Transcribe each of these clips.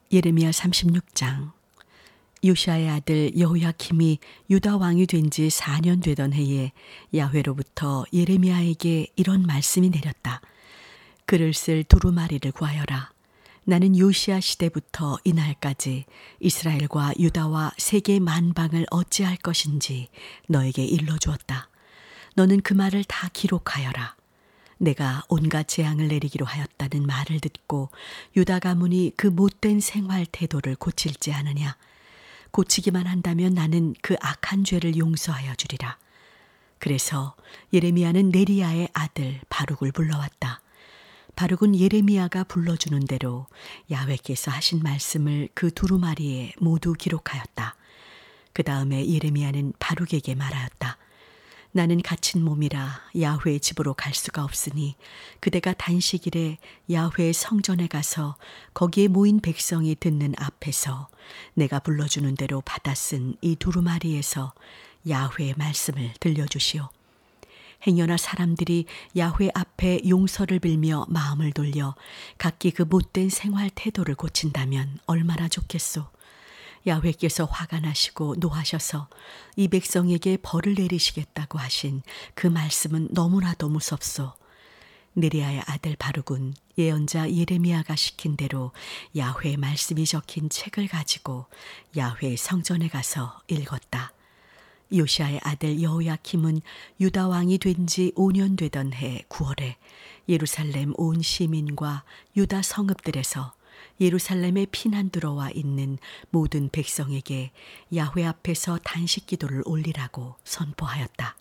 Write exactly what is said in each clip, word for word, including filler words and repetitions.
예레미야 삼십육 장. 요시아의 아들 여호야킴이 유다 왕이 된 지 사 년 되던 해에 야훼로부터 예레미야에게 이런 말씀이 내렸다. 글을 쓸 두루마리를 구하여라. 나는 요시야 시대부터 이날까지 이스라엘과 유다와 세계 만방을 어찌할 것인지 너에게 일러주었다. 너는 그 말을 다 기록하여라. 내가 온갖 재앙을 내리기로 하였다는 말을 듣고 유다 가문이 그 못된 생활 태도를 고칠지 않으냐. 고치기만 한다면 나는 그 악한 죄를 용서하여 주리라. 그래서 예레미야는 네리야의 아들 바룩을 불러왔다. 바룩은 예레미야가 불러주는 대로 야훼께서 하신 말씀을 그 두루마리에 모두 기록하였다. 그 다음에 예레미야는 바룩에게 말하였다. 나는 갇힌 몸이라 야훼의 집으로 갈 수가 없으니 그대가 단식일에 야훼의 성전에 가서 거기에 모인 백성이 듣는 앞에서 내가 불러주는 대로 받아 쓴 이 두루마리에서 야훼의 말씀을 들려주시오. 행여나 사람들이 야훼 앞에 용서를 빌며 마음을 돌려 각기 그 못된 생활 태도를 고친다면 얼마나 좋겠소. 야훼께서 화가 나시고 노하셔서 이 백성에게 벌을 내리시겠다고 하신 그 말씀은 너무나도 무섭소. 네리야의 아들 바룩은 예언자 예레미야가 시킨 대로 야훼의 말씀이 적힌 책을 가지고 야훼 성전에 가서 읽었다. 요시아의 아들 여호야킴은 유다 왕이 된 지 오 년 되던 해 구월에 예루살렘 온 시민과 유다 성읍들에서 예루살렘에 피난 들어와 있는 모든 백성에게 야훼 앞에서 단식 기도를 올리라고 선포하였다.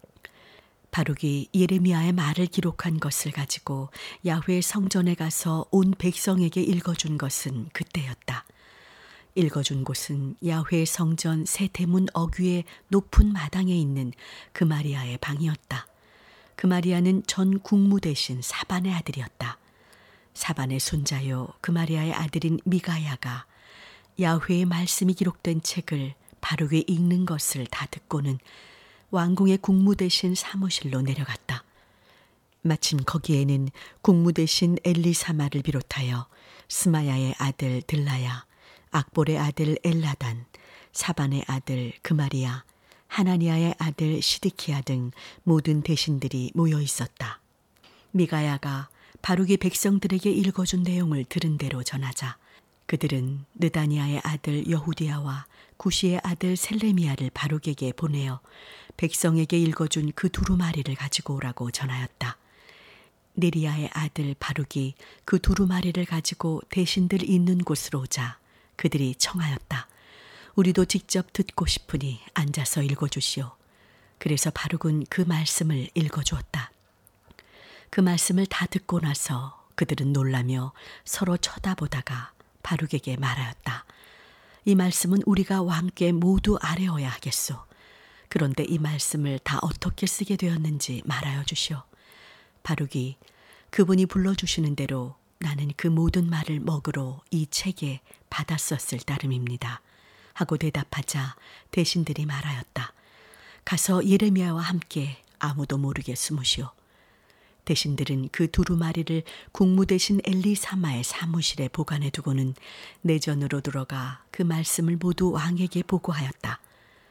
바룩이 예레미야의 말을 기록한 것을 가지고 야훼 성전에 가서 온 백성에게 읽어준 것은 그때였다. 읽어준 곳은 야훼 성전 세 대문 어귀의 높은 마당에 있는 그마리아의 방이었다. 그마리아는 전 국무 대신 사반의 아들이었다. 사반의 손자요 그마리아의 아들인 미가야가 야훼의 말씀이 기록된 책을 바룩이 읽는 것을 다 듣고는 왕궁의 국무 대신 사무실로 내려갔다. 마침 거기에는 국무 대신 엘리사마를 비롯하여 스마야의 아들 들라야, 악볼의 아들 엘라단, 사반의 아들 그마리아, 하나니아의 아들 시드키야 등 모든 대신들이 모여 있었다. 미가야가 바룩이 백성들에게 읽어준 내용을 들은 대로 전하자 그들은 느다니아의 아들 여후디야와 구시의 아들 셀레미야를 바룩에게 보내어 백성에게 읽어준 그 두루마리를 가지고 오라고 전하였다. 네리야의 아들 바룩이 그 두루마리를 가지고 대신들 있는 곳으로 오자 그들이 청하였다. 우리도 직접 듣고 싶으니 앉아서 읽어주시오. 그래서 바룩은 그 말씀을 읽어주었다. 그 말씀을 다 듣고 나서 그들은 놀라며 서로 쳐다보다가 바룩에게 말하였다. 이 말씀은 우리가 왕께 모두 아뢰어야 하겠소. 그런데 이 말씀을 다 어떻게 쓰게 되었는지 말하여 주시오. 바룩이 그분이 불러주시는 대로 나는 그 모든 말을 먹으러 이 책에 받았었을 따름입니다. 하고 대답하자 대신들이 말하였다. 가서 예레미야와 함께 아무도 모르게 숨으시오. 대신들은 그 두루마리를 국무 대신 엘리사마의 사무실에 보관해 두고는 내전으로 들어가 그 말씀을 모두 왕에게 보고하였다.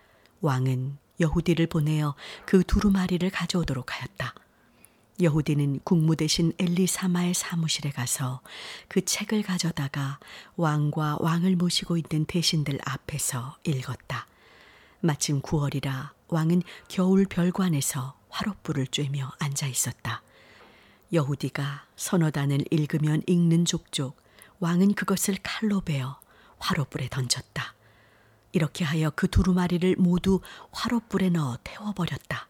왕은 여후디를 보내어 그 두루마리를 가져오도록 하였다. 여후디는 국무 대신 엘리사마의 사무실에 가서 그 책을 가져다가 왕과 왕을 모시고 있는 대신들 앞에서 읽었다. 마침 구월이라 왕은 겨울 별관에서 화롯불을 쬐며 앉아 있었다. 여후디가 서너 단을 읽으면 읽는 족족 왕은 그것을 칼로 베어 화롯불에 던졌다. 이렇게 하여 그 두루마리를 모두 화롯불에 넣어 태워버렸다.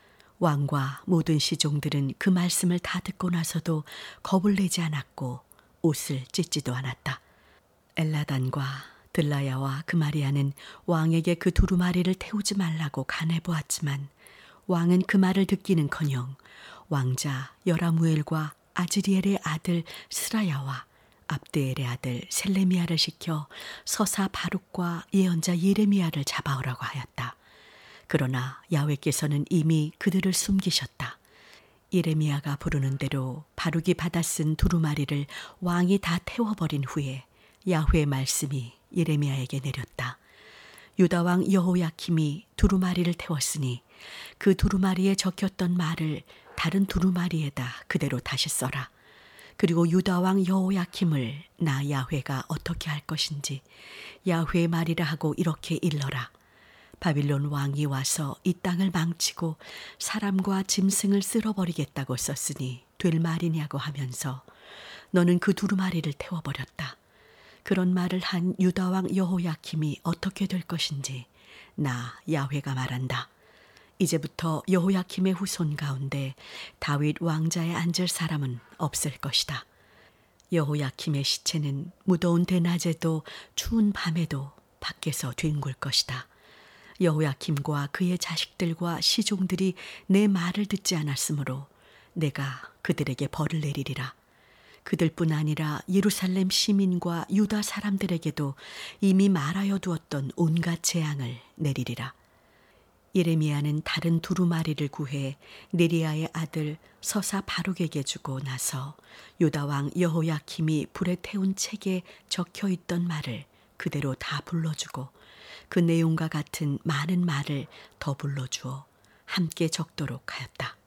왕과 모든 시종들은 그 말씀을 다 듣고 나서도 겁을 내지 않았고 옷을 찢지도 않았다. 엘라단과 들라야와 그마리아는 왕에게 그 두루마리를 태우지 말라고 간해보았지만 왕은 그 말을 듣기는커녕 왕자 여라무엘과 아즈리엘의 아들 스라야와 압드엘의 아들 셀레미야를 시켜 서사 바룩과 예언자 예레미야를 잡아오라고 하였다. 그러나 야훼께서는 이미 그들을 숨기셨다. 예레미야가 부르는 대로 바룩이 받아 쓴 두루마리를 왕이 다 태워버린 후에 야훼의 말씀이 예레미야에게 내렸다. 유다 왕 여호야킴이 두루마리를 태웠으니 그 두루마리에 적혔던 말을 다른 두루마리에다 그대로 다시 써라. 그리고 유다 왕 여호야킴을 나 야훼가 어떻게 할 것인지 야훼의 말이라 하고 이렇게 일러라. 바빌론 왕이 와서 이 땅을 망치고 사람과 짐승을 쓸어버리겠다고 썼으니 될 말이냐고 하면서 너는 그 두루마리를 태워버렸다. 그런 말을 한 유다 왕 여호야킴이 어떻게 될 것인지 나 야훼가 말한다. 이제부터 여호야킴의 후손 가운데 다윗 왕자에 앉을 사람은 없을 것이다. 여호야킴의 시체는 무더운 대낮에도 추운 밤에도 밖에서 뒹굴 것이다. 여호야킴과 그의 자식들과 시종들이 내 말을 듣지 않았으므로 내가 그들에게 벌을 내리리라. 그들뿐 아니라 예루살렘 시민과 유다 사람들에게도 이미 말하여 두었던 온갖 재앙을 내리리라. 예레미야는 다른 두루마리를 구해 네리야의 아들 서사 바룩에게 주고 나서 유다 왕 여호야킴이 불에 태운 책에 적혀 있던 말을 그대로 다 불러주고 그 내용과 같은 많은 말을 더 불러주어 함께 적도록 하였다.